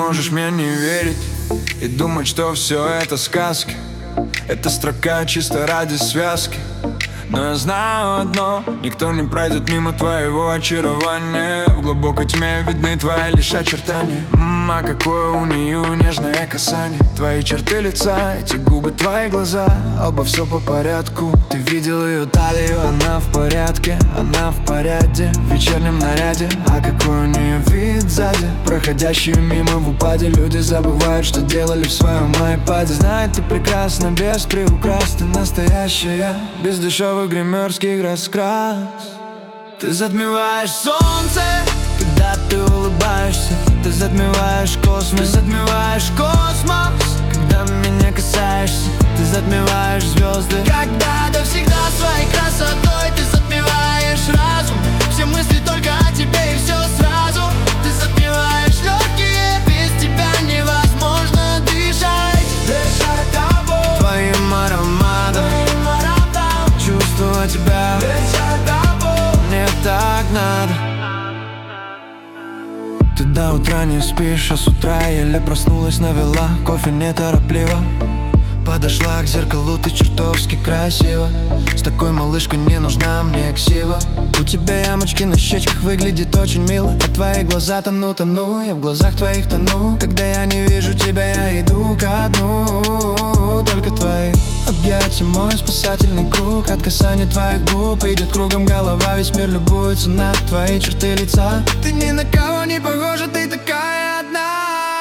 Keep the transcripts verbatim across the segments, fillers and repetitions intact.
можешь мне не верить и думать, что все это сказки. Эта строка чисто ради связки. Но я знаю одно: никто не пройдет мимо твоего очарования. В глубокой тьме видны твои лишь очертания. М-м, а какое у нее нежное касание. Твои черты лица, эти губы, твои глаза, оба все по порядку. Ты видел ее талию, она в порядке, она в порядке, в вечернем наряде. А какой у нее вид сзади. Проходящие мимо в упаде люди забывают, что делали в своем айпаде. Знает, ты прекрасна, без приукрас, ты настоящая, без дешевых гримерских раскрас. Ты затмеваешь солнце, когда ты улыбаешься. Ты затмеваешь космос, ты затмеваешь космос, когда меня касаешься. Ты затмеваешь звезды, когда ты всегда своей красотой. Ты затмеваешь разум, все мысли только о тебе и все сразу. Ты затмеваешь легкие, без тебя невозможно дышать. Дышать тобой, твоим ароматом, чувствовать тебя, мне так надо. Ты до утра не спишь, а с утра еле проснулась, навела кофе неторопливо. Подошла к зеркалу, ты чертовски красива. С такой малышкой не нужна мне ксива. У тебя ямочки на щечках, выглядит очень мило. А твои глаза тону, тону, я в глазах твоих тону. Когда я не вижу тебя, я иду ко дну. Только твои объятия, мой спасательный круг. От касания твоих губ идет кругом голова. Весь мир любуется на твои черты лица. Ты ни на кого не похожа, ты такая одна.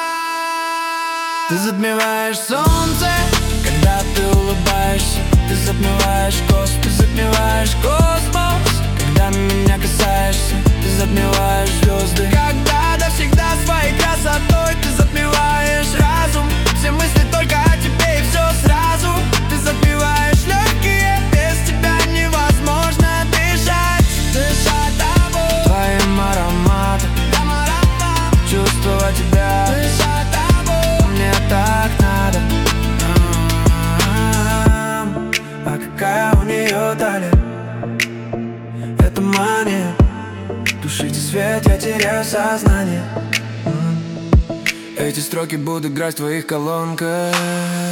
Ты затмеваешь солнце, когда ты улыбаешься. Ты затмеваешь космос, ты затмеваешь космос, когда меня касаешься. Ты затмеваешь звезды, когда ты всегда своей красотой. Ты затмеваешь разум, все мысли только о тебе и все сразу. Ты затмеваешь легкие, без тебя невозможно дышать. Дышать тобой, твоим ароматом, чувствовать тебя, дышать тобой, мне так надо. А какая у нее талия, это мания. Тушите свет, я теряю сознание. Эти строки будут играть в твоих колонках.